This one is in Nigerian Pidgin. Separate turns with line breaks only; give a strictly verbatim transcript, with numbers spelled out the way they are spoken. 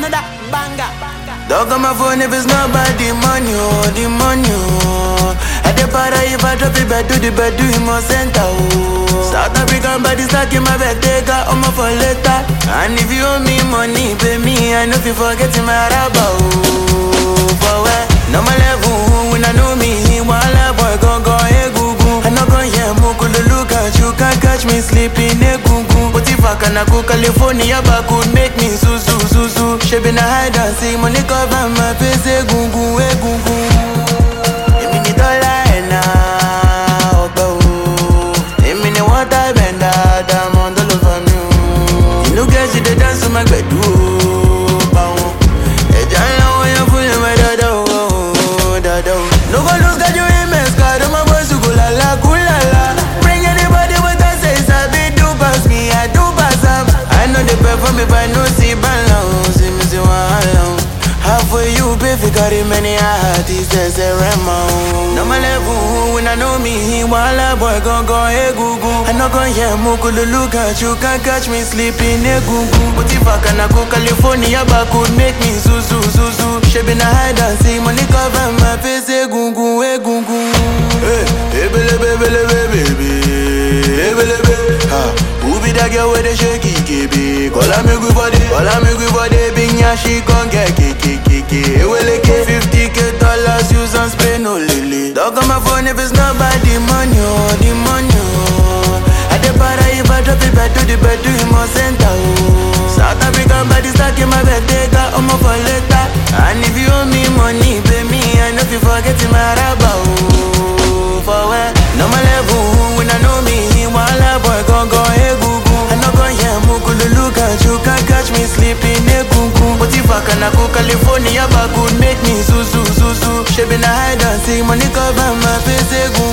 another banger.
Dog on my phone if it's not about the money, oh, the money, oh. I dey para if I drop it back to the bed, do him on center, oh. South African body stack in my bed, take out on my for later. And if you owe me money, pay me, I know if you forget my rabba, oh. For where? No my level, when I know me, while boy go go, hey, goo goo. I no go here, muku look at you, can't catch me sleeping, hey, goo goo. But if I can go California, back could make me su su su su. She been a hide and see money cover my face, hey, goo goo, hey, goo goo. Give me the dollar and now, oh. Give me the water bend that I'm on the love from you. You know, guys, you the dance to my bed, oh, pow. Hey, John, now you're fooling my dada, oh, dada. No go lose that you in mess, cause my boys who go la la, cool la la. Bring anybody with us, say, sabi do pass me, I do pass up. I know they perform if I know see balance, see me see one long. Halfway you pay for carry many artists, there's a remo. No my level, when I know me, while a boy go go, hey, goo goo. I no go here, muku look at you, can't catch me sleeping, hey, goo goo. But if I can go California, back could make me su su su su. She been a hide and see money cover my face, hey, goo goo, hey, goo goo. Hey, hey, baby, baby, baby, hey, baby, ha. Who be that girl with the shaky baby? Call her me good body, call her me good body. Big nya she gon' get kiki kiki. Hey, well, like fifty k dollars use and spray no lily. Dog on my phone if it's not about the money, oh, the money, oh. I dey para if I drop it back to the bed, do him on center, oh. South African body stack in my bed, take out on my for later. And if you owe me money, pay me, I know if you forget my rabba, oh. For where? No my level, when I know me, while a boy go go, hey, goo goo. I no go here, muku look at you, can't catch me sleeping, hey, goo goo. But if I can go California, back could make me su su su su. She been a hide and see money cover my face, hey, goo